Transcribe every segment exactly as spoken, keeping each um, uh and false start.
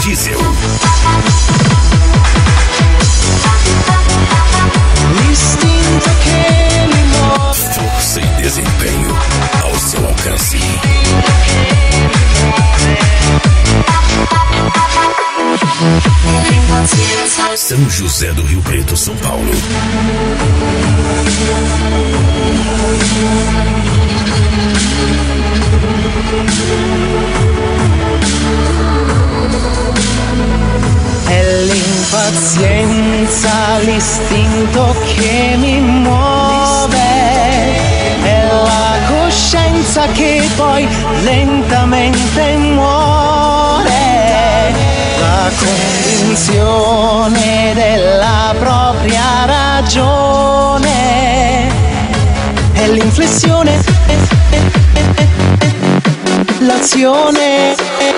diesel. L'istinto che mi muove. Força e desempenho ao seu alcance. São José do Rio Preto, São Paulo. È l'impazienza, l'istinto che mi muove, è la coscienza che poi lentamente muore, la convinzione della propria ragione, è l'inflessione, l'azione.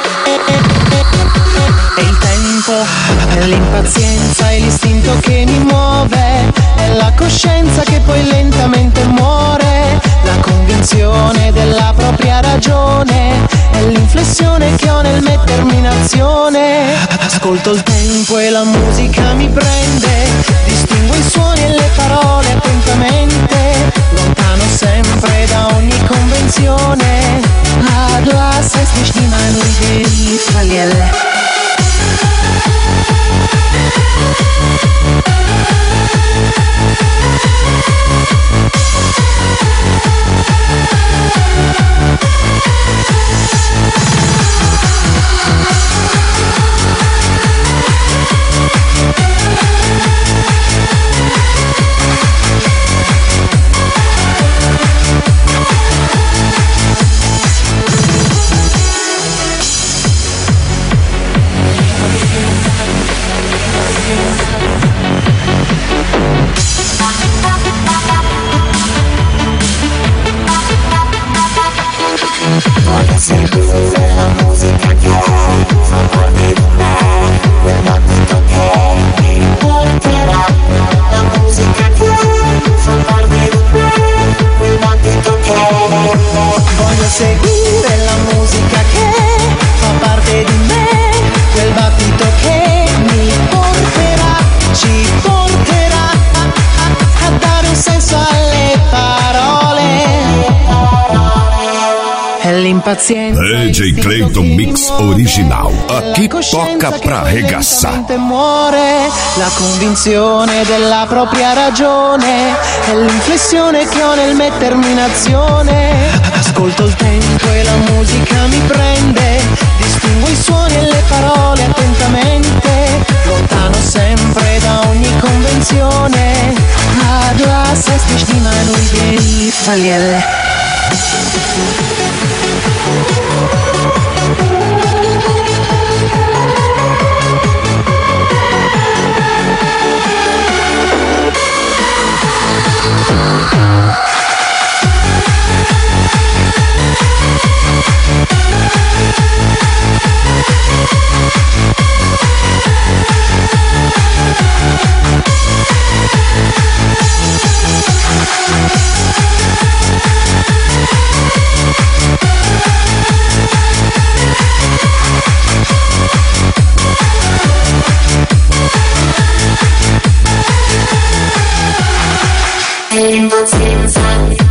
È il tempo, è l'impazienza, è l'istinto che mi muove, è la coscienza che poi lentamente muore, la convinzione della propria ragione, è l'inflessione che ho nel mettermi in azione. Ascolto il tempo e la musica mi prende, distingo i suoni e le parole attentamente, lontano sempre da ogni convenzione. Ah, du hast es nicht niemand verliere. Voglio seguire la musica che fa fuori di me, quel battito che mi porterà. La musica che fa fuori di me, quel battito che. Voglio seguire la musica che fa parte di me, quel battito che mi porterà, ci porterà a, a, a dare un senso alle parole. È l'impazienza. D J Clayton Mix original. Aqui toca pra arregaçar. Muore la convinzione della propria ragione, è l'inflessione che ho nel mettermi in azione. Ascolto il tempo e la musica mi prende, distingo i suoni e le parole attentamente, lontano sempre da ogni convenzione. Ah, du hast es nicht niemand verliere. È l'impazienza.